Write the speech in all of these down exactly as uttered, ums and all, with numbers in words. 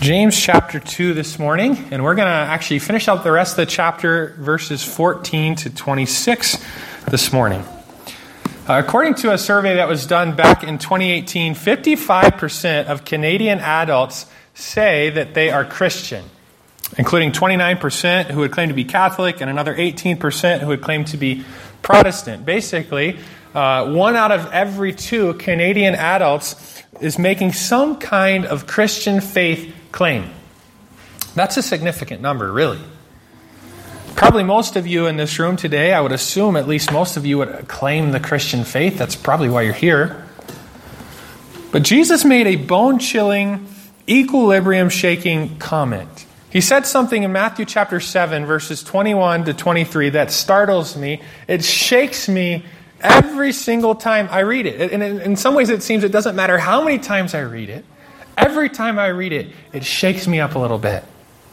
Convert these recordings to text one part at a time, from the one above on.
James chapter two this morning, and we're going to actually finish up the rest of the chapter, verses fourteen to twenty-six this morning. Uh, according to a survey that was done back in twenty eighteen, fifty-five percent of Canadian adults say that they are Christian, including twenty-nine percent who would claim to be Catholic and another eighteen percent who would claim to be Protestant. Basically, uh, one out of every two Canadian adults is making some kind of Christian faith claim. That's a significant number, really. Probably most of you in this room today, I would assume at least most of you would claim the Christian faith. That's probably why you're here. But Jesus made a bone-chilling, equilibrium-shaking comment. He said something in Matthew chapter seven, verses twenty-one to twenty-three that startles me. It shakes me every single time I read it. And in some ways it seems it doesn't matter how many times I read it. Every time I read it, it shakes me up a little bit.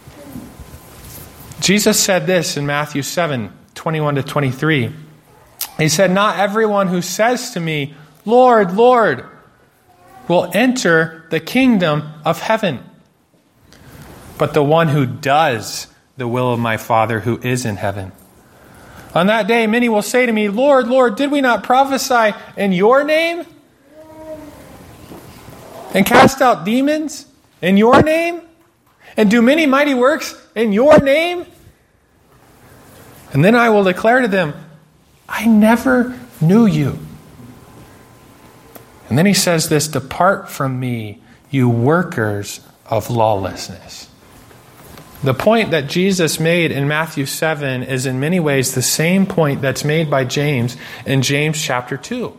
Jesus said this in Matthew seven, twenty-one to twenty-three. He said, "Not everyone who says to me, 'Lord, Lord,' will enter the kingdom of heaven, but the one who does the will of my Father who is in heaven. On that day, many will say to me, 'Lord, Lord, did we not prophesy in your name? And cast out demons in your name? And do many mighty works in your name?' And then I will declare to them, 'I never knew you.' And then he says this, 'Depart from me, you workers of lawlessness.'" The point that Jesus made in Matthew seven is in many ways the same point that's made by James in James chapter two.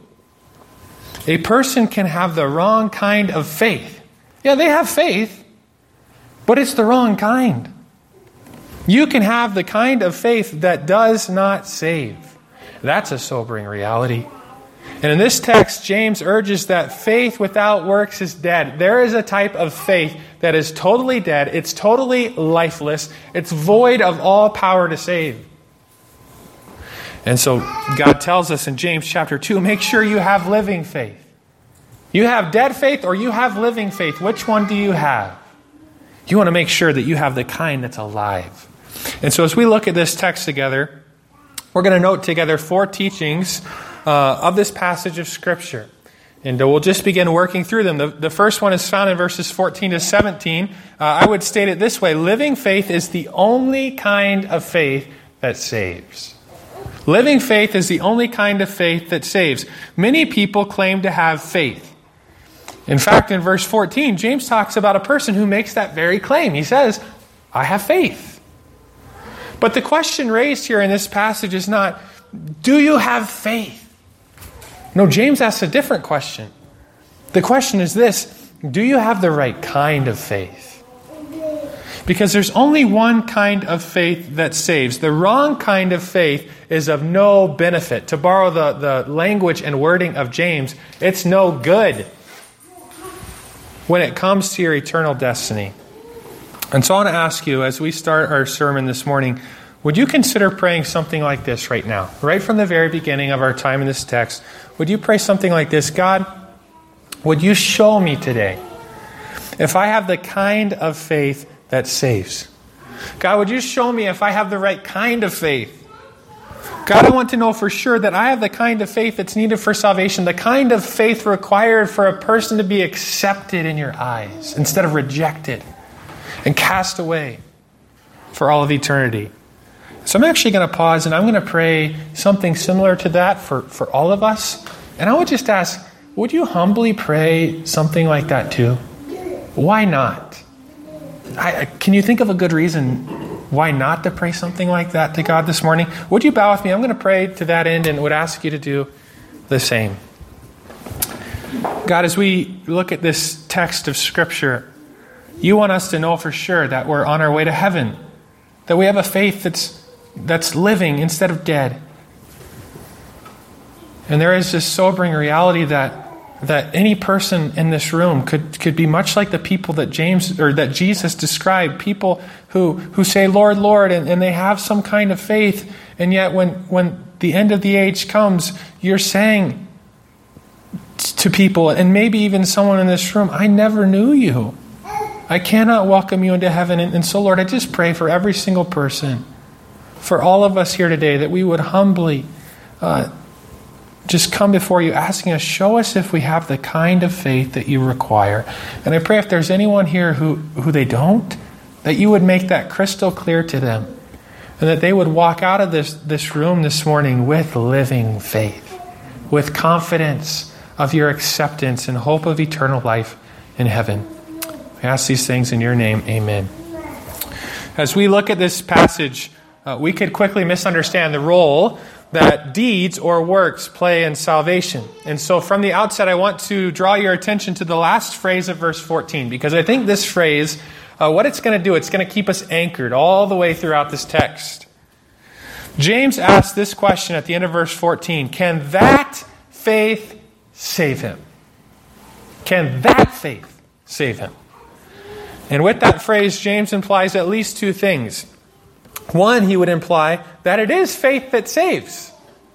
A person can have the wrong kind of faith. Yeah, they have faith, but it's the wrong kind. You can have the kind of faith that does not save. That's a sobering reality. And in this text, James urges that faith without works is dead. There is a type of faith that is totally dead. It's totally lifeless. It's void of all power to save. And so God tells us in James chapter two, make sure you have living faith. You have dead faith or you have living faith. Which one do you have? You want to make sure that you have the kind that's alive. And so as we look at this text together, we're going to note together four teachings uh, of this passage of Scripture. And uh, we'll just begin working through them. The, the first one is found in verses fourteen to seventeen. Uh, I would state it this way. Living faith is the only kind of faith that saves. Living faith is the only kind of faith that saves. Many people claim to have faith. In fact, in verse fourteen, James talks about a person who makes that very claim. He says, "I have faith." But the question raised here in this passage is not, do you have faith? No, James asks a different question. The question is this, do you have the right kind of faith? Because there's only one kind of faith that saves. The wrong kind of faith is of no benefit. To borrow the, the language and wording of James, it's no good when it comes to your eternal destiny. And so I want to ask you, as we start our sermon this morning, would you consider praying something like this right now? Right from the very beginning of our time in this text, would you pray something like this? God, would you show me today if I have the kind of faith that saves? God, would you show me if I have the right kind of faith? God, I want to know for sure that I have the kind of faith that's needed for salvation, the kind of faith required for a person to be accepted in your eyes instead of rejected and cast away for all of eternity. So I'm actually going to pause and I'm going to pray something similar to that for, for all of us. And I would just ask, would you humbly pray something like that too? Why not? I, can you think of a good reason why not to pray something like that to God this morning? Would you bow with me? I'm going to pray to that end and would ask you to do the same. God, as we look at this text of Scripture, you want us to know for sure that we're on our way to heaven, that we have a faith that's that's living instead of dead. And there is this sobering reality that that any person in this room could, could be much like the people that James or that Jesus described, people who, who say, "Lord, Lord," and, and they have some kind of faith, and yet when, when the end of the age comes, you're saying to people, and maybe even someone in this room, "I never knew you. I cannot welcome you into heaven. And, and so, Lord, I just pray for every single person, for all of us here today, that we would humbly uh, just come before you, asking us, show us if we have the kind of faith that you require. And I pray if there's anyone here who, who they don't, that you would make that crystal clear to them, and that they would walk out of this, this room this morning with living faith, with confidence of your acceptance and hope of eternal life in heaven. I ask these things in your name. Amen. As we look at this passage, uh, we could quickly misunderstand the role that deeds or works play in salvation. And so from the outset, I want to draw your attention to the last phrase of verse fourteen, because I think this phrase, uh, what it's going to do, it's going to keep us anchored all the way throughout this text. James asks this question at the end of verse fourteen, can that faith save him? Can that faith save him? And with that phrase, James implies at least two things. One, he would imply that it is faith that saves.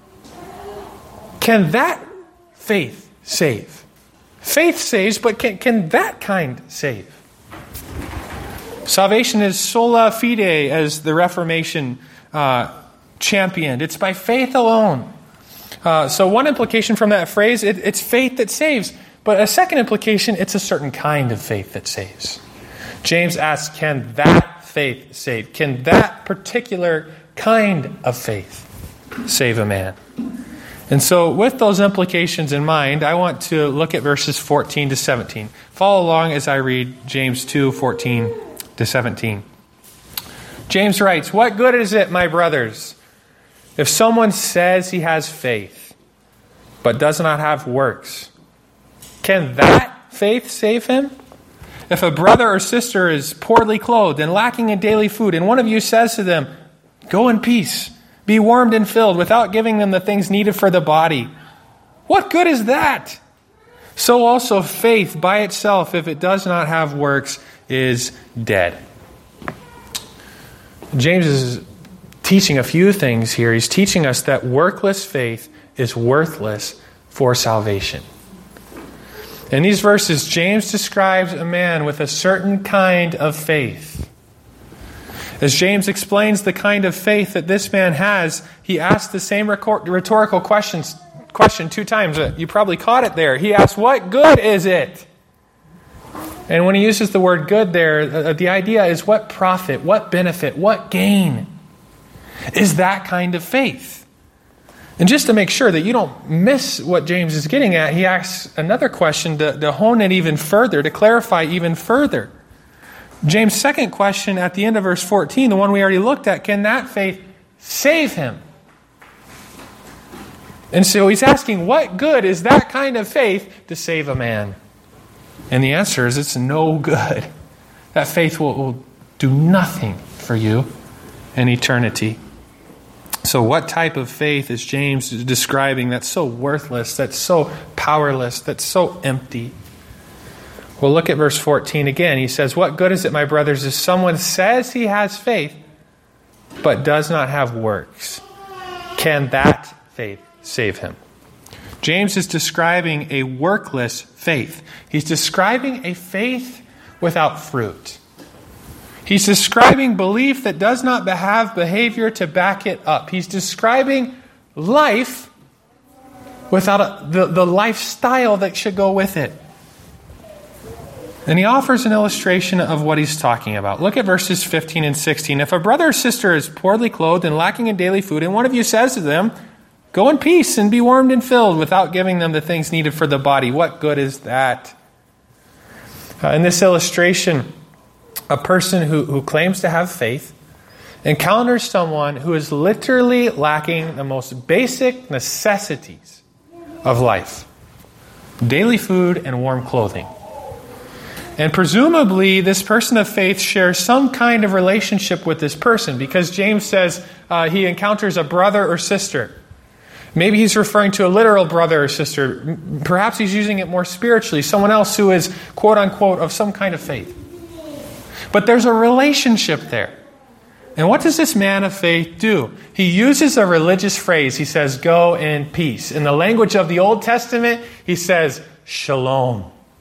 Can that faith save? Faith saves, but can, can that kind save? Salvation is sola fide, as the Reformation uh, championed. It's by faith alone. Uh, so one implication from that phrase, it, it's faith that saves. But a second implication, it's a certain kind of faith that saves. James asks, can that faith save? Can that particular kind of faith save a man? And so with those implications in mind, I want to look at verses fourteen to seventeen. Follow along as I read James two, fourteen to seventeen. James writes, what good is it, my brothers, if someone says he has faith, but does not have works? Can that faith save him? If a brother or sister is poorly clothed and lacking in daily food, and one of you says to them, go in peace, be warmed and filled, without giving them the things needed for the body, what good is that? So also faith by itself, if it does not have works, is dead. James is teaching a few things here. He's teaching us that workless faith is worthless for salvation. In these verses, James describes a man with a certain kind of faith. As James explains the kind of faith that this man has, he asks the same rhetorical questions, question two times. You probably caught it there. He asks, what good is it? And when he uses the word good there, the idea is what profit, what benefit, what gain is that kind of faith? And just to make sure that you don't miss what James is getting at, he asks another question to, to hone it even further, to clarify even further. James' second question at the end of verse fourteen, the one we already looked at, can that faith save him? And so he's asking, what good is that kind of faith to save a man? And the answer is, it's no good. That faith will, will do nothing for you in eternity. So what type of faith is James describing that's so worthless, that's so powerless, that's so empty? Well, look at verse fourteen again. He says, what good is it, my brothers, if someone says he has faith, but does not have works? Can that faith save him? James is describing a workless faith. He's describing a faith without fruit. He's describing belief that does not have behavior to back it up. He's describing life without a, the, the lifestyle that should go with it. And he offers an illustration of what he's talking about. Look at verses fifteen and sixteen. If a brother or sister is poorly clothed and lacking in daily food, and one of you says to them, go in peace and be warmed and filled, without giving them the things needed for the body, what good is that? Uh, in this illustration, a person who, who claims to have faith encounters someone who is literally lacking the most basic necessities of life: daily food and warm clothing. And presumably, this person of faith shares some kind of relationship with this person, because James says uh, he encounters a brother or sister. Maybe he's referring to a literal brother or sister. Perhaps he's using it more spiritually, someone else who is, quote unquote, of some kind of faith. But there's a relationship there. And what does this man of faith do? He uses a religious phrase. He says, go in peace. In the language of the Old Testament, he says, shalom.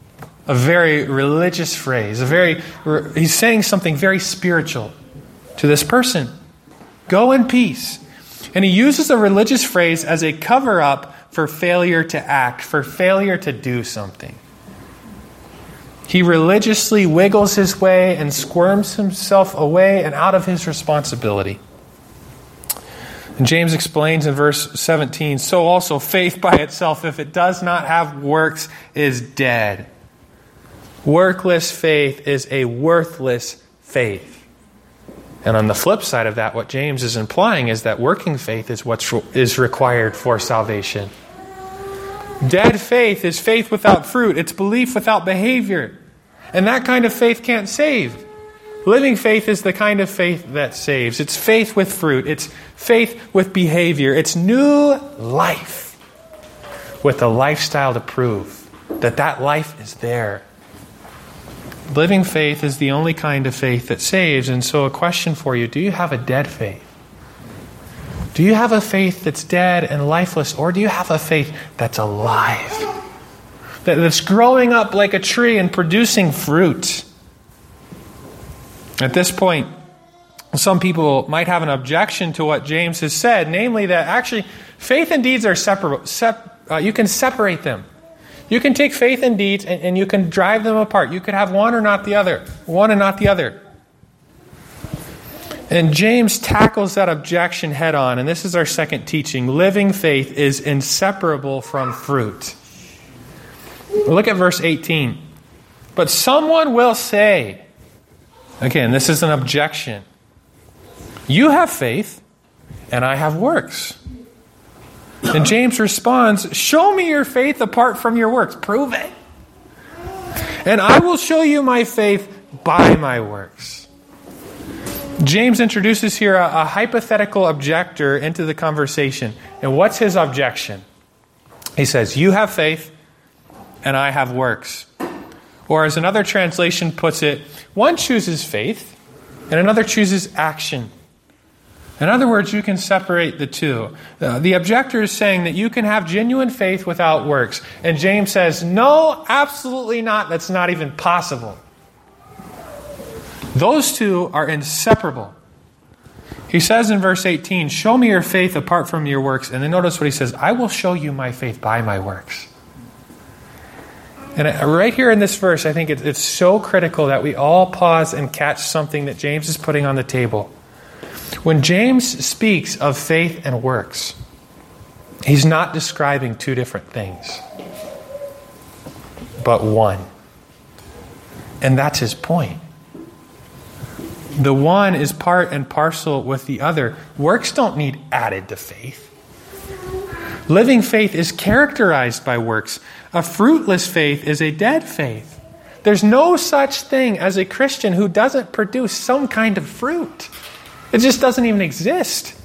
a very religious phrase. A very, he's saying something very spiritual to this person. Go in peace. And he uses a religious phrase as a cover-up for failure to act, for failure to do something. He religiously wiggles his way and squirms himself away and out of his responsibility. And James explains in verse seventeen, so also faith by itself, if it does not have works, is dead. Workless faith is a worthless faith. And on the flip side of that, what James is implying is that working faith is what is required for salvation. Dead faith is faith without fruit. It's belief without behavior. And that kind of faith can't save. Living faith is the kind of faith that saves. It's faith with fruit. It's faith with behavior. It's new life with a lifestyle to prove that that life is there. Living faith is the only kind of faith that saves. And so a question for you, do you have a dead faith? Do you have a faith that's dead and lifeless, or do you have a faith that's alive? That's growing up like a tree and producing fruit? At this point, some people might have an objection to what James has said, namely that actually faith and deeds are separable. Sep- uh, you can separate them. You can take faith and deeds and, and you can drive them apart. You could have one or not the other, one and not the other. And James tackles that objection head on, and this is our second teaching. Living faith is inseparable from fruit. Look at verse eighteen. But someone will say, again, this is an objection. You have faith, and I have works. And James responds, show me your faith apart from your works. Prove it. And I will show you my faith by my works. James introduces here a, a hypothetical objector into the conversation. And what's his objection? He says, you have faith, and I have works. Or as another translation puts it, one chooses faith, and another chooses action. In other words, you can separate the two. Uh, the objector is saying that you can have genuine faith without works. And James says, no, absolutely not. That's not even possible. Those two are inseparable. He says in verse eighteen, show me your faith apart from your works. And then notice what he says, I will show you my faith by my works. And right here in this verse, I think it's so critical that we all pause and catch something that James is putting on the table. When James speaks of faith and works, he's not describing two different things, but one. And that's his point. The one is part and parcel with the other. Works don't need added to faith. Living faith is characterized by works. A fruitless faith is a dead faith. There's no such thing as a Christian who doesn't produce some kind of fruit. It just doesn't even exist.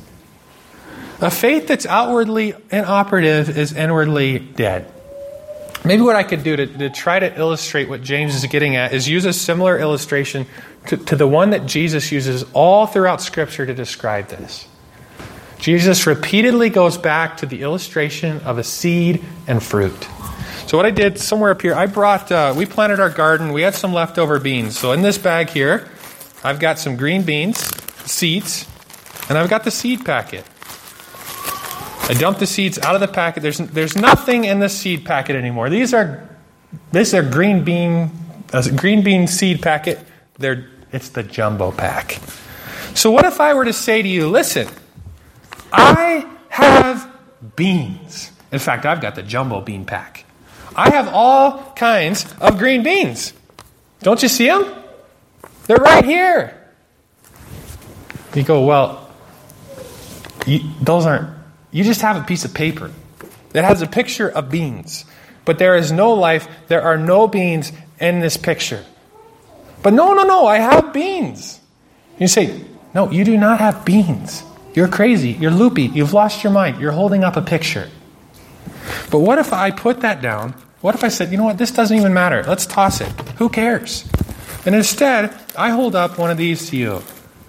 A faith that's outwardly inoperative is inwardly dead. Maybe what I could do to, to try to illustrate what James is getting at is use a similar illustration to, to the one that Jesus uses all throughout Scripture to describe this. Jesus repeatedly goes back to the illustration of a seed and fruit. So what I did somewhere up here, I brought, uh, we planted our garden. We had some leftover beans. So in this bag here, I've got some green beans, seeds, and I've got the seed packet. I dumped the seeds out of the packet. There's there's nothing in the seed packet anymore. These are this are green bean a green bean seed packet. They're it's the jumbo pack. So what if I were to say to you, listen, I have beans. In fact, I've got the jumbo bean pack. I have all kinds of green beans. Don't you see them? They're right here. You go, well, you, those aren't, you just have a piece of paper that has a picture of beans. But there is no life, there are no beans in this picture. But no, no, no, I have beans. You say, no, you do not have beans. You're crazy, you're loopy, you've lost your mind, you're holding up a picture. But what if I put that down? What if I said, you know what, this doesn't even matter. Let's toss it. Who cares? And instead, I hold up one of these to you.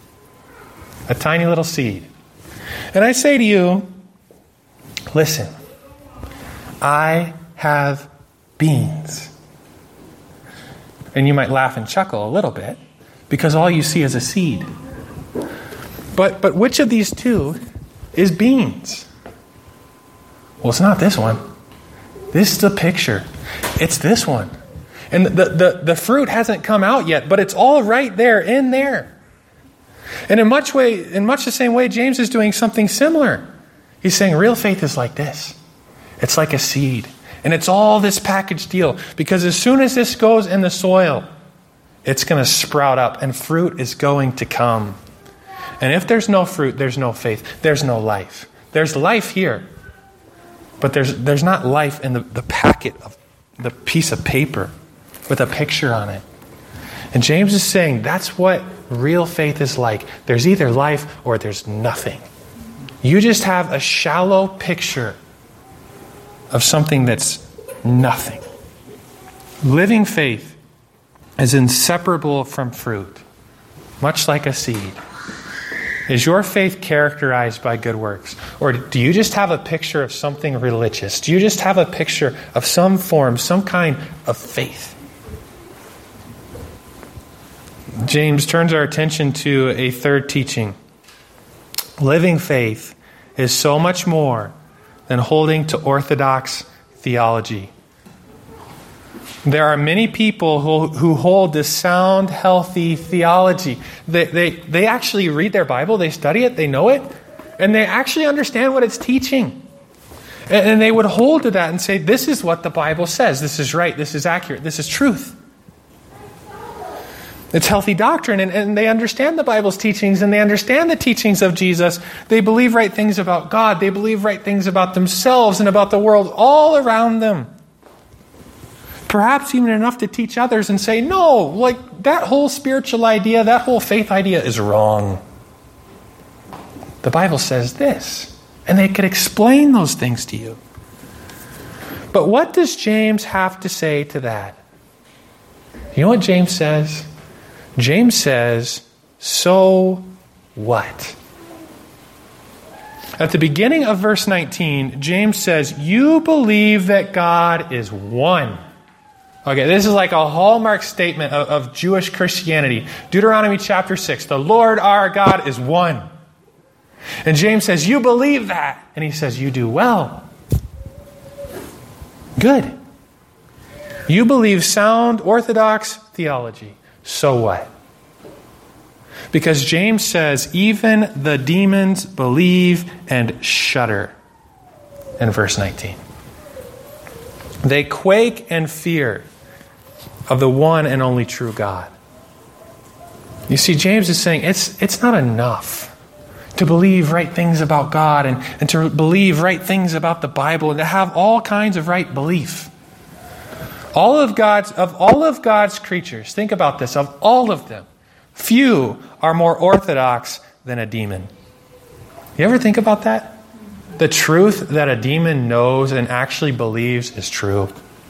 A tiny little seed. And I say to you, listen, I have beans. And you might laugh and chuckle a little bit because all you see is a seed. But but which of these two is beans? Well, it's not this one. This is the picture. It's this one. And the, the, the fruit hasn't come out yet, but it's all right there in there. And in much way, in much the same way, James is doing something similar. He's saying real faith is like this. It's like a seed. And it's all this package deal. Because as soon as this goes in the soil, it's going to sprout up and fruit is going to come. And if there's no fruit, there's no faith. There's no life. There's life here. But there's there's not life in the, the packet of the piece of paper with a picture on it. And James is saying that's what real faith is like. There's either life or there's nothing. You just have a shallow picture of something that's nothing. Living faith is inseparable from fruit, much like a seed. Is your faith characterized by good works? Or do you just have a picture of something religious? Do you just have a picture of some form, some kind of faith? James turns our attention to a third teaching. Living faith is so much more than holding to orthodox theology. There are many people who, who hold to sound, healthy theology. They, they, they actually read their Bible, they study it, they know it, and they actually understand what it's teaching. And, and they would hold to that and say, this is what the Bible says. This is right, this is accurate, this is truth. It's healthy doctrine, and, and they understand the Bible's teachings, and they understand the teachings of Jesus. They believe right things about God. They believe right things about themselves and about the world all around them. Perhaps even enough to teach others and say, no, like that whole spiritual idea, that whole faith idea is wrong. The Bible says this, and they could explain those things to you. But what does James have to say to that? You know what James says? James says, so what? At the beginning of verse nineteen, James says, you believe that God is one. Okay, this is like a hallmark statement of, of Jewish Christianity. Deuteronomy chapter six, the Lord our God is one. And James says, you believe that. And he says, you do well. Good. You believe sound, orthodox theology. So what? Because James says, even the demons believe and shudder. In verse nineteen. They quake and fear of the one and only true God. You see, James is saying it's it's not enough to believe right things about God and, and to believe right things about the Bible and to have all kinds of right belief. All of God's of all of God's creatures, think about this, of all of them, few are more orthodox than a demon. You ever think about that? The truth that a demon knows and actually believes is true.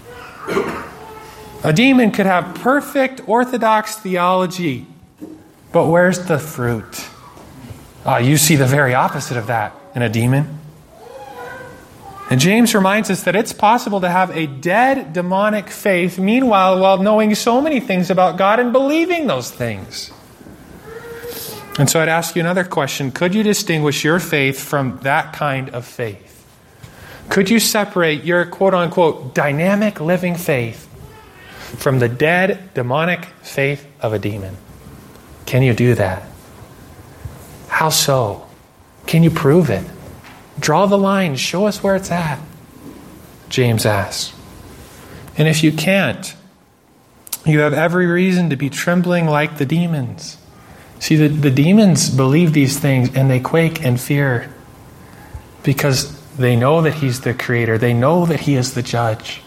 A demon could have perfect orthodox theology, but where's the fruit? Oh, you see the very opposite of that in a demon. And James reminds us that it's possible to have a dead demonic faith, meanwhile, while knowing so many things about God and believing those things. And so I'd ask you another question. Could you distinguish your faith from that kind of faith? Could you separate your quote-unquote dynamic living faith from the dead demonic faith of a demon? Can you do that? How so? Can you prove it? Draw the line. Show us where it's at. James asks. And if you can't, you have every reason to be trembling like the demons. See, the, the demons believe these things and they quake and fear because they know that He's the Creator. They know that He is the judge.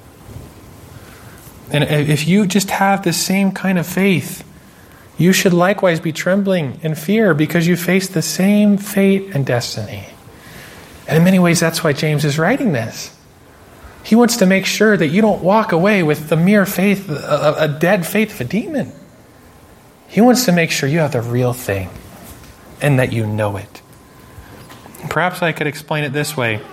And if you just have the same kind of faith, you should likewise be trembling in fear because you face the same fate and destiny. And in many ways, that's why James is writing this. He wants to make sure that you don't walk away with the mere faith, a, a dead faith of a demon. He wants to make sure you have the real thing and that you know it. Perhaps I could explain it this way.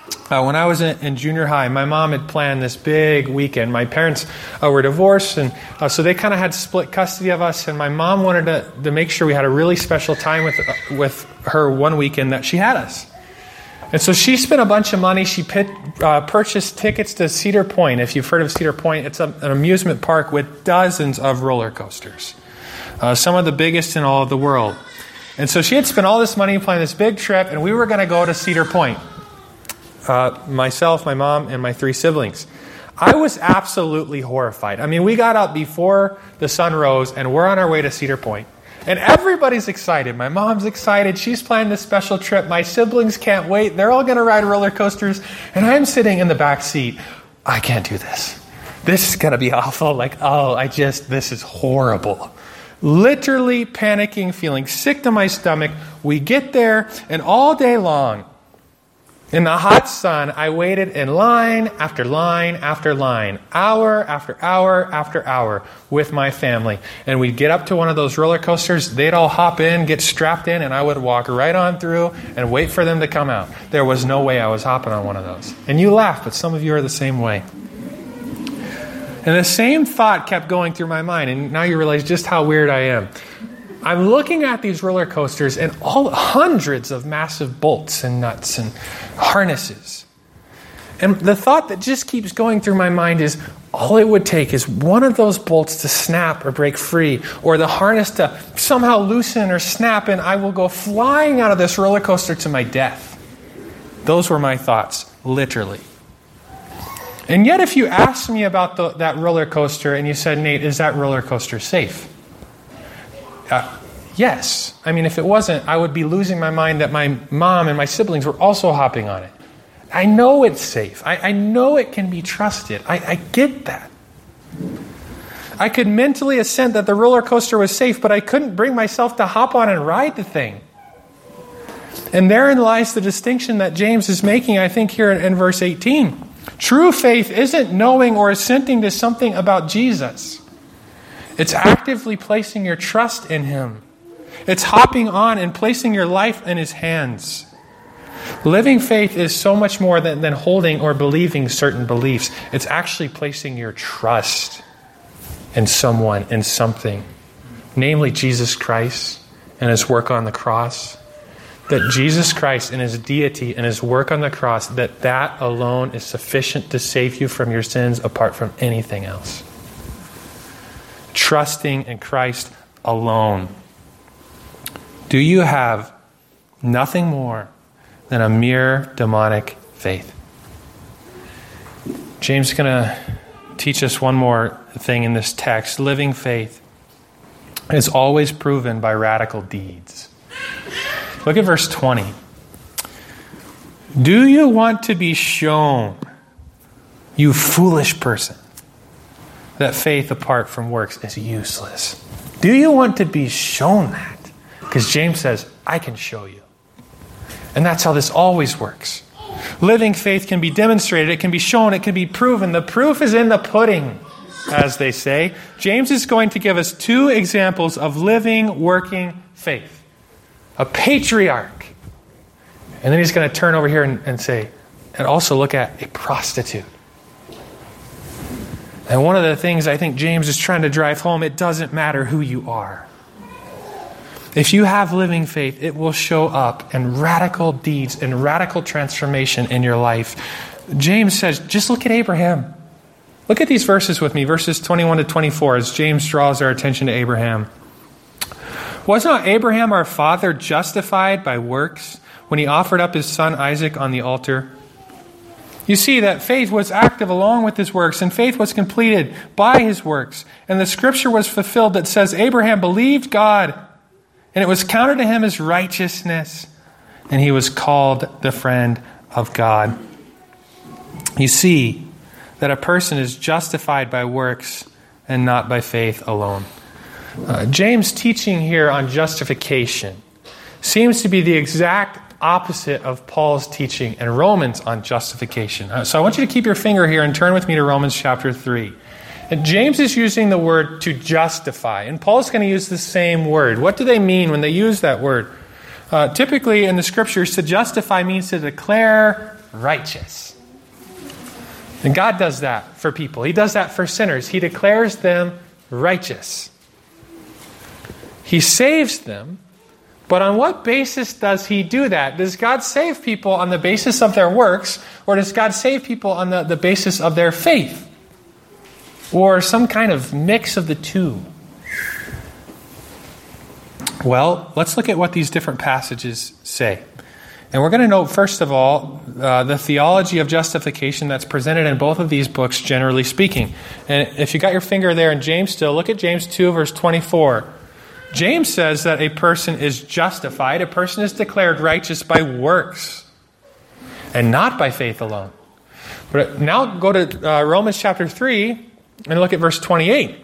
Uh, when I was in, in junior high, my mom had planned this big weekend. My parents uh, were divorced, and uh, so they kind of had split custody of us. And my mom wanted to, to make sure we had a really special time with uh, with her one weekend that she had us. And so she spent a bunch of money. She pit, uh, purchased tickets to Cedar Point. If you've heard of Cedar Point, it's a, an amusement park with dozens of roller coasters, uh, some of the biggest in all of the world. And so she had spent all this money planning this big trip, and we were going to go to Cedar Point. Uh, myself, my mom, and my three siblings. I was absolutely horrified. I mean, we got up before the sun rose, and we're on our way to Cedar Point. And everybody's excited. My mom's excited. She's planning this special trip. My siblings can't wait. They're all going to ride roller coasters. And I'm sitting in the back seat. I can't do this. This is going to be awful. Like, oh, I just, this is horrible. Literally panicking, feeling sick to my stomach. We get there, and all day long, in the hot sun, I waited in line after line after line, hour after hour after hour with my family. And we'd get up to one of those roller coasters, they'd all hop in, get strapped in, and I would walk right on through and wait for them to come out. There was no way I was hopping on one of those. And you laugh, but some of you are the same way. And the same thought kept going through my mind, and now you realize just how weird I am. I'm looking at these roller coasters and all hundreds of massive bolts and nuts and harnesses. And the thought that just keeps going through my mind is, all it would take is one of those bolts to snap or break free, or the harness to somehow loosen or snap, and I will go flying out of this roller coaster to my death. Those were my thoughts, literally. And yet if you asked me about the, that roller coaster and you said, Nate, is that roller coaster safe? Uh, yes. I mean, if it wasn't, I would be losing my mind that my mom and my siblings were also hopping on it. I know it's safe. I, I know it can be trusted. I, I get that. I could mentally assent that the roller coaster was safe, but I couldn't bring myself to hop on and ride the thing. And therein lies the distinction that James is making, I think, here in, in verse eighteen. True faith isn't knowing or assenting to something about Jesus. It's actively placing your trust in Him. It's hopping on and placing your life in His hands. Living faith is so much more than, than holding or believing certain beliefs. It's actually placing your trust in someone, in something. Namely, Jesus Christ and His work on the cross. That Jesus Christ and His deity and His work on the cross, that that alone is sufficient to save you from your sins apart from anything else. Trusting in Christ alone. Do you have nothing more than a mere demonic faith? James is going to teach us one more thing in this text. Living faith is always proven by radical deeds. Look at verse twenty. Do you want to be shown, you foolish person, that faith apart from works is useless? Do you want to be shown that? Because James says, I can show you. And that's how this always works. Living faith can be demonstrated, it can be shown, it can be proven. The proof is in the pudding, as they say. James is going to give us two examples of living, working faith. A patriarch. And then he's going to turn over here and, and say, and also look at a prostitute. And one of the things I think James is trying to drive home, it doesn't matter who you are. If you have living faith, it will show up in radical deeds and radical transformation in your life. James says, just look at Abraham. Look at these verses with me, verses twenty-one to twenty-four, as James draws our attention to Abraham. Was not Abraham our father justified by works when he offered up his son Isaac on the altar? You see that faith was active along with his works, and faith was completed by his works. And the scripture was fulfilled that says, Abraham believed God, and it was counted to him as righteousness, and he was called the friend of God. You see that a person is justified by works and not by faith alone. Uh, James' teaching here on justification seems to be the exact opposite of Paul's teaching in Romans on justification. Uh, so I want you to keep your finger here and turn with me to Romans chapter three. And James is using the word to justify, and Paul's going to use the same word. What do they mean when they use that word? Uh, typically in the scriptures, to justify means to declare righteous. And God does that for people. He does that for sinners. He declares them righteous. He saves them. But on what basis does he do that? Does God save people on the basis of their works, or does God save people on the, the basis of their faith? Or some kind of mix of the two? Well, let's look at what these different passages say. And we're going to note, first of all, uh, the theology of justification that's presented in both of these books, generally speaking. And if you got your finger there in James still, look at James two, verse twenty-four. James says that a person is justified, a person is declared righteous by works, and not by faith alone. But now go to uh, Romans chapter three and look at verse twenty-eight.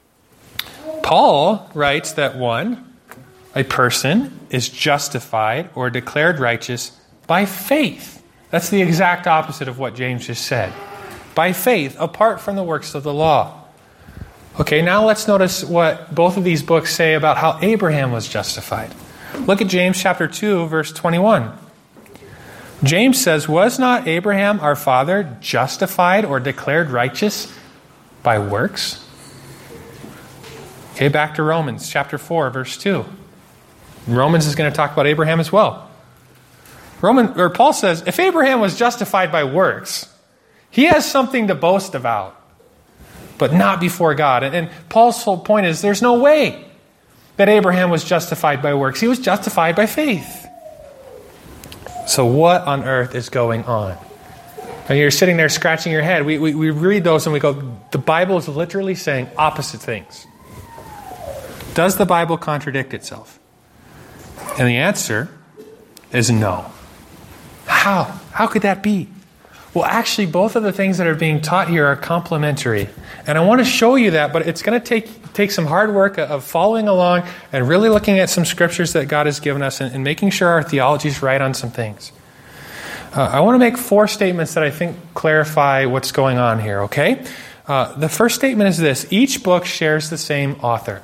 Paul writes that one, a person is justified or declared righteous by faith. That's the exact opposite of what James just said. By faith, apart from the works of the law. Okay, now let's notice what both of these books say about how Abraham was justified. Look at James chapter two, verse twenty-one. James says, was not Abraham our father justified or declared righteous by works? Okay, back to Romans chapter four, verse two. Romans is going to talk about Abraham as well. Roman or Paul says, if Abraham was justified by works, he has something to boast about, but not before God. And, and Paul's whole point is there's no way that Abraham was justified by works. He was justified by faith. So what on earth is going on? And you're sitting there scratching your head. We, we, we read those and we go, the Bible is literally saying opposite things. Does the Bible contradict itself? And the answer is no. How? How could that be? Well, actually, both of the things that are being taught here are complementary. And I want to show you that, but it's going to take take some hard work of following along and really looking at some scriptures that God has given us and, and making sure our theology is right on some things. Uh, I want to make four statements that I think clarify what's going on here, okay? Uh, the first statement is this. Each book shares the same author.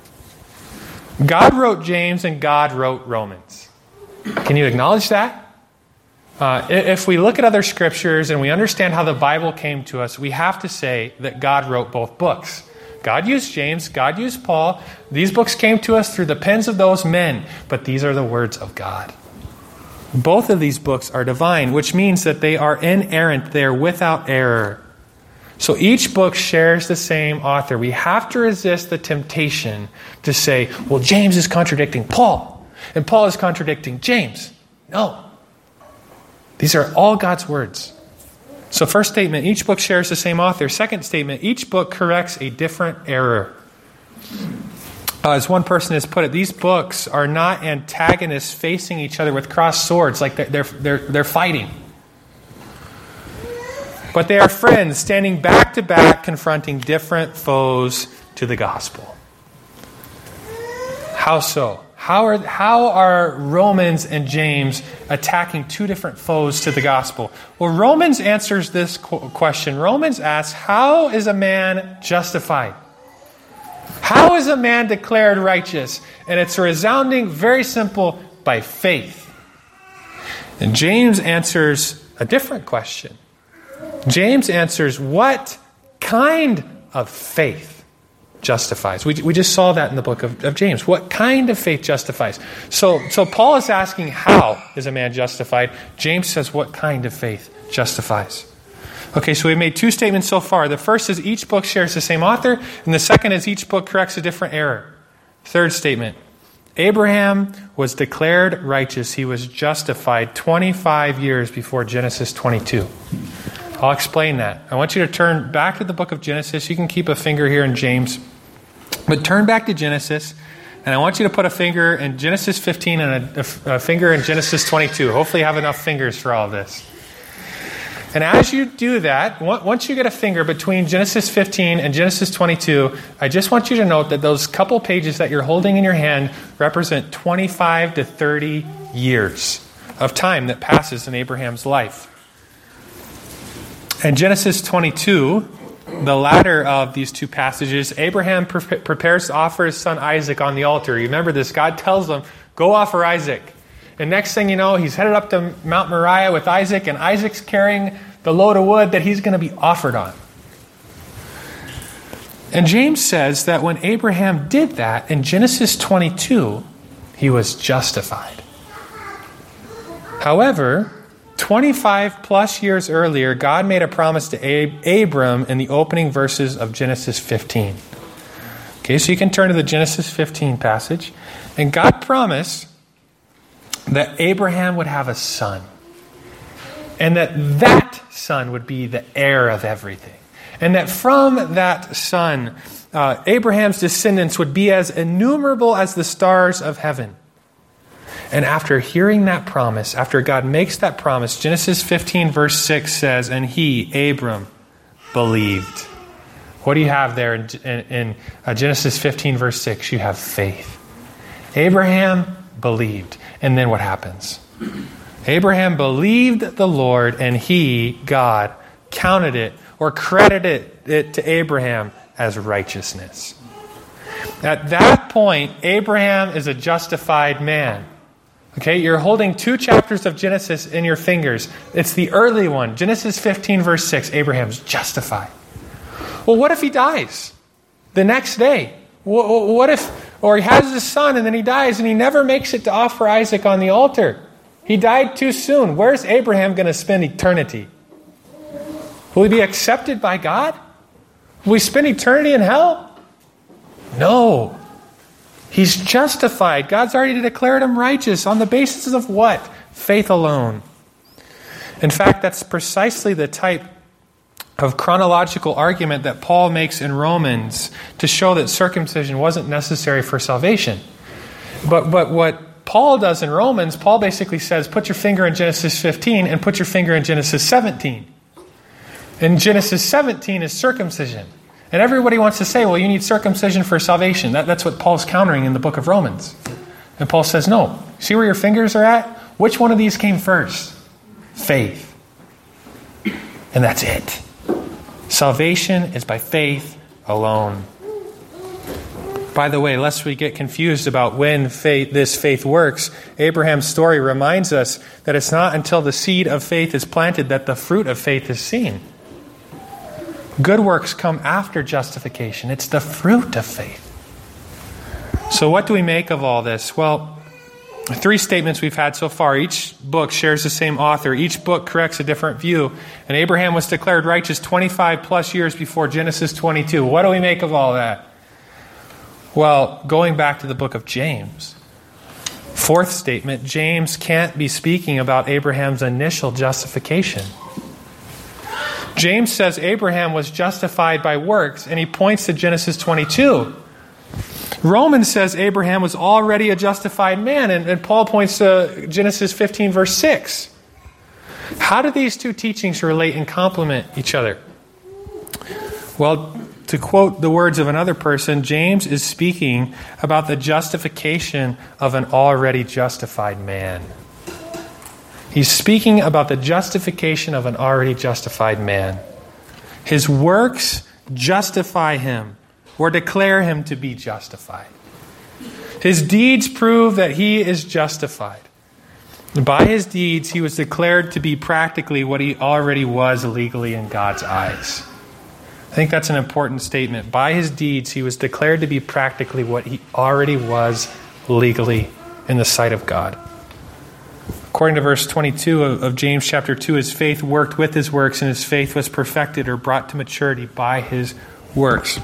God wrote James and God wrote Romans. Can you acknowledge that? Uh, if we look at other scriptures and we understand how the Bible came to us, we have to say that God wrote both books. God used James, God used Paul. These books came to us through the pens of those men, but these are the words of God. Both of these books are divine, which means that they are inerrant, they are without error. So each book shares the same author. We have to resist the temptation to say, well, James is contradicting Paul, and Paul is contradicting James. No. These are all God's words. So first statement, each book shares the same author. Second statement, each book corrects a different error. Uh, as one person has put it, these books are not antagonists facing each other with crossed swords like they're, they're, they're, they're fighting. But they are friends standing back to back confronting different foes to the gospel. How so? How are, how are Romans and James attacking two different foes to the gospel? Well, Romans answers this question. Romans asks, how is a man justified? How is a man declared righteous? And it's a resounding, very simple, by faith. And James answers a different question. James answers, what kind of faith justifies? We, we just saw that in the book of, of James. What kind of faith justifies? So, so Paul is asking, how is a man justified? James says, what kind of faith justifies? Okay, so we've made two statements so far. The first is each book shares the same author, and the second is each book corrects a different error. Third statement, Abraham was declared righteous. He was justified twenty-five years before Genesis twenty-two. I'll explain that. I want you to turn back to the book of Genesis. You can keep a finger here in James. But turn back to Genesis, and I want you to put a finger in Genesis fifteen and a, a, a finger in Genesis twenty-two. Hopefully you have enough fingers for all of this. And as you do that, once you get a finger between Genesis fifteen and Genesis twenty-two, I just want you to note that those couple pages that you're holding in your hand represent twenty-five to thirty years of time that passes in Abraham's life. In Genesis twenty-two, the latter of these two passages, Abraham pre- prepares to offer his son Isaac on the altar. You remember this? God tells him, go offer Isaac. And next thing you know, he's headed up to Mount Moriah with Isaac, and Isaac's carrying the load of wood that he's going to be offered on. And James says that when Abraham did that, in Genesis twenty-two, he was justified. However, twenty-five plus years earlier, God made a promise to Ab- Abram in the opening verses of Genesis fifteen. Okay, so you can turn to the Genesis fifteen passage. And God promised that Abraham would have a son. And that that son would be the heir of everything. And that from that son, uh, Abraham's descendants would be as innumerable as the stars of heaven. And after hearing that promise, after God makes that promise, Genesis fifteen verse six says, and he, Abram, believed. What do you have there in, in, in uh, Genesis fifteen verse six? You have faith. Abraham believed. And then what happens? Abraham believed the Lord, and he, God, counted it or credited it to Abraham as righteousness. At that point, Abraham is a justified man. Okay, you're holding two chapters of Genesis in your fingers. It's the early one, Genesis fifteen, verse six. Abraham's justified. Well, what if he dies the next day? What if, or he has a son and then he dies and he never makes it to offer Isaac on the altar? He died too soon. Where's Abraham going to spend eternity? Will he be accepted by God? Will he spend eternity in hell? No. He's justified. God's already declared him righteous on the basis of what? Faith alone. In fact, that's precisely the type of chronological argument that Paul makes in Romans to show that circumcision wasn't necessary for salvation. But, but what Paul does in Romans, Paul basically says, put your finger in Genesis fifteen and put your finger in Genesis seventeen. And Genesis seventeen is circumcision. And everybody wants to say, well, you need circumcision for salvation. That, that's what Paul's countering in the book of Romans. And Paul says, no. See where your fingers are at? Which one of these came first? Faith. And that's it. Salvation is by faith alone. By the way, lest we get confused about when faith, this faith works, Abraham's story reminds us that it's not until the seed of faith is planted that the fruit of faith is seen. Good works come after justification. It's the fruit of faith. So what do we make of all this? Well, three statements we've had so far. Each book shares the same author. Each book corrects a different view. And Abraham was declared righteous twenty-five plus years before Genesis twenty-two. What do we make of all that? Well, going back to the book of James, fourth statement, James can't be speaking about Abraham's initial justification. James says Abraham was justified by works, and he points to Genesis twenty-two. Romans says Abraham was already a justified man, and, and Paul points to Genesis fifteen, verse six. How do these two teachings relate and complement each other? Well, to quote the words of another person, James is speaking about the justification of an already justified man. He's speaking about the justification of an already justified man. His works justify him or declare him to be justified. His deeds prove that he is justified. By his deeds, he was declared to be practically what he already was legally in God's eyes. I think that's an important statement. By his deeds, he was declared to be practically what he already was legally in the sight of God. According to verse twenty-two of, of James chapter two, his faith worked with his works, and his faith was perfected or brought to maturity by his works.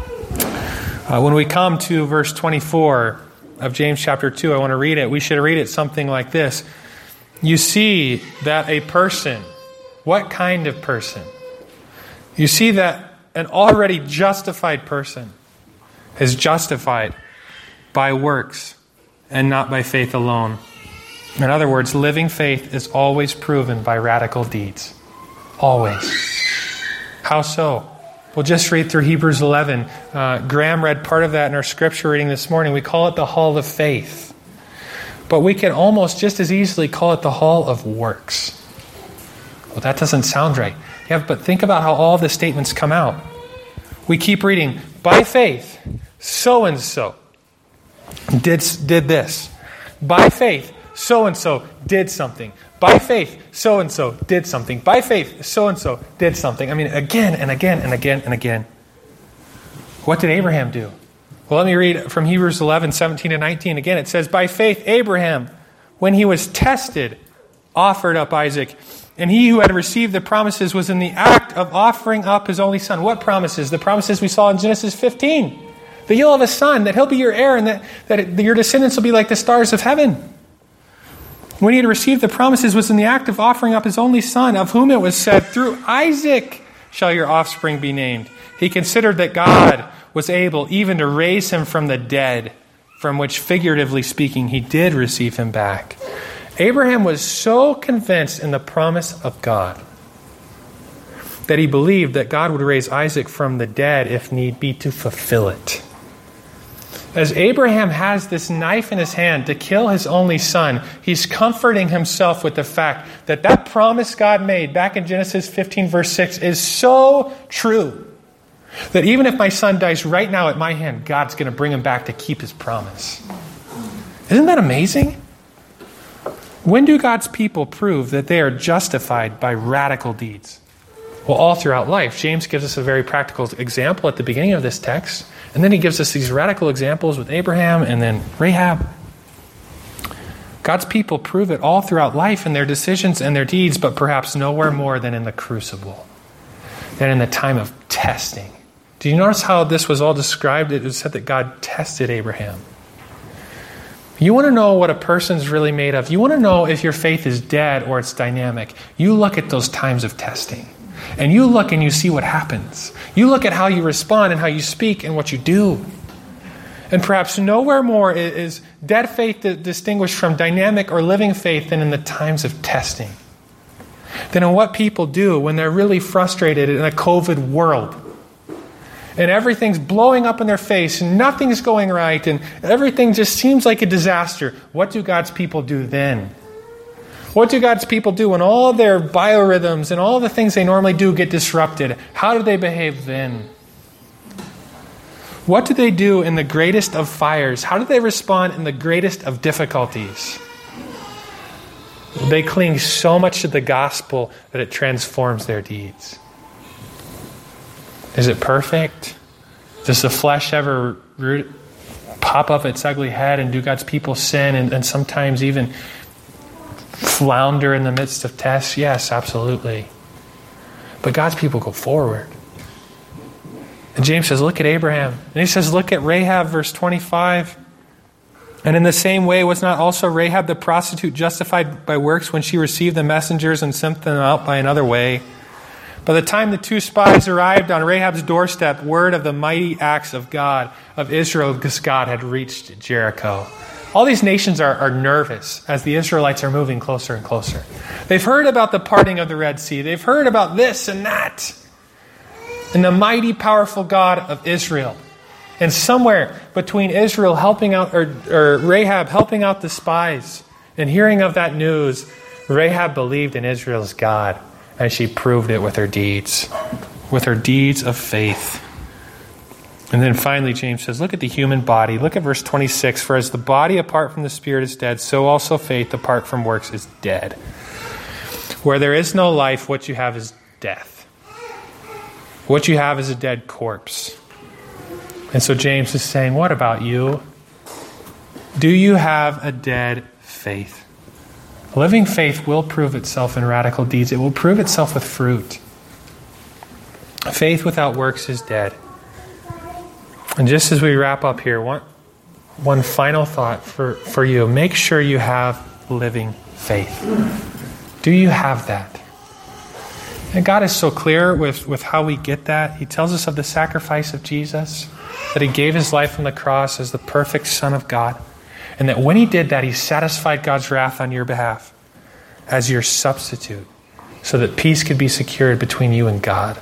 Uh, when we come to verse twenty-four of James chapter two, I want to read it. We should read it something like this. You see that a person, what kind of person? You see that an already justified person is justified by works and not by faith alone. In other words, living faith is always proven by radical deeds. Always. How so? Well, just read through Hebrews eleven. Uh, Graham read part of that in our scripture reading this morning. We call it the hall of faith. But we can almost just as easily call it the hall of works. Well, that doesn't sound right. Yeah, but think about how all the statements come out. We keep reading, by faith, so-and-so did, did this. By faith, so-and-so did something. By faith, so-and-so did something. By faith, so-and-so did something. I mean, again and again and again and again. What did Abraham do? Well, let me read from Hebrews eleven, seventeen and nineteen. Again, it says, by faith, Abraham, when he was tested, offered up Isaac. And he who had received the promises was in the act of offering up his only son. What promises? The promises we saw in Genesis fifteen. That you'll have a son, that he'll be your heir, and that, that your descendants will be like the stars of heaven. When he had received the promises, was in the act of offering up his only son, of whom it was said, through Isaac shall your offspring be named. He considered that God was able even to raise him from the dead, from which, figuratively speaking, he did receive him back. Abraham was so convinced in the promise of God that he believed that God would raise Isaac from the dead if need be to fulfill it. As Abraham has this knife in his hand to kill his only son, he's comforting himself with the fact that that promise God made back in Genesis fifteen verse six is so true that even if my son dies right now at my hand, God's going to bring him back to keep his promise. Isn't that amazing? When do God's people prove that they are justified by radical deeds? Well, all throughout life. James gives us a very practical example at the beginning of this text. And then he gives us these radical examples with Abraham and then Rahab. God's people prove it all throughout life in their decisions and their deeds, but perhaps nowhere more than in the crucible, than in the time of testing. Do you notice how this was all described? It was said that God tested Abraham. You want to know what a person's really made of? You want to know if your faith is dead or it's dynamic? You look at those times of testing. And you look and you see what happens. You look at how you respond and how you speak and what you do. And perhaps nowhere more is dead faith distinguished from dynamic or living faith than in the times of testing. Than in what people do when they're really frustrated in a COVID world. And everything's blowing up in their face and nothing's going right and everything just seems like a disaster. What do God's people do then? What do God's people do when all of their biorhythms and all the things they normally do get disrupted? How do they behave then? What do they do in the greatest of fires? How do they respond in the greatest of difficulties? They cling so much to the gospel that it transforms their deeds. Is it perfect? Does the flesh ever root, pop up its ugly head, and do God's people sin and, and sometimes even flounder in the midst of tests? Yes, absolutely. But God's people go forward. And James says, look at Abraham. And he says, look at Rahab, verse twenty-five. And in the same way, was not also Rahab the prostitute justified by works when she received the messengers and sent them out by another way? By the time the two spies arrived on Rahab's doorstep, word of the mighty acts of God, of Israel, because God had reached Jericho. All these nations are, are nervous as the Israelites are moving closer and closer. They've heard about the parting of the Red Sea. They've heard about this and that. And the mighty, powerful God of Israel. And somewhere between Israel helping out, or, or Rahab helping out the spies, and hearing of that news, Rahab believed in Israel's God. And she proved it with her deeds. With her deeds of faith. And then finally, James says, look at the human body. Look at verse twenty-six. For as the body apart from the spirit is dead, so also faith apart from works is dead. Where there is no life, what you have is death. What you have is a dead corpse. And so James is saying, what about you? Do you have a dead faith? Living faith will prove itself in radical deeds. It will prove itself with fruit. Faith without works is dead. And just as we wrap up here, one, one final thought for, for you. Make sure you have living faith. Do you have that? And God is so clear with, with how we get that. He tells us of the sacrifice of Jesus, that he gave his life on the cross as the perfect Son of God. And that when he did that, he satisfied God's wrath on your behalf as your substitute so that peace could be secured between you and God.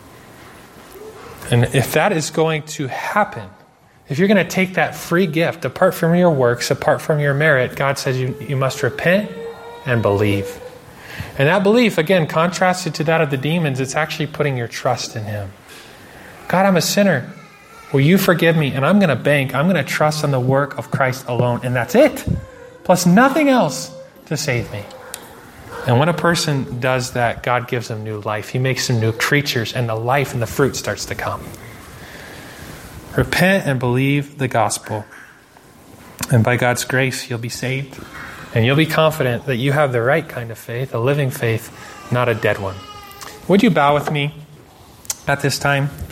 And if that is going to happen, if you're going to take that free gift apart from your works, apart from your merit, God says you, you must repent and believe. And that belief, again, contrasted to that of the demons, it's actually putting your trust in him. God, I'm a sinner. Will you forgive me? And I'm going to bank, I'm going to trust on the work of Christ alone. And that's it. plus nothing else to save me. And when a person does that, God gives them new life. He makes them new creatures, and the life and the fruit starts to come. Repent and believe the gospel. And by God's grace, you'll be saved. And you'll be confident that you have the right kind of faith, a living faith, not a dead one. Would you bow with me at this time?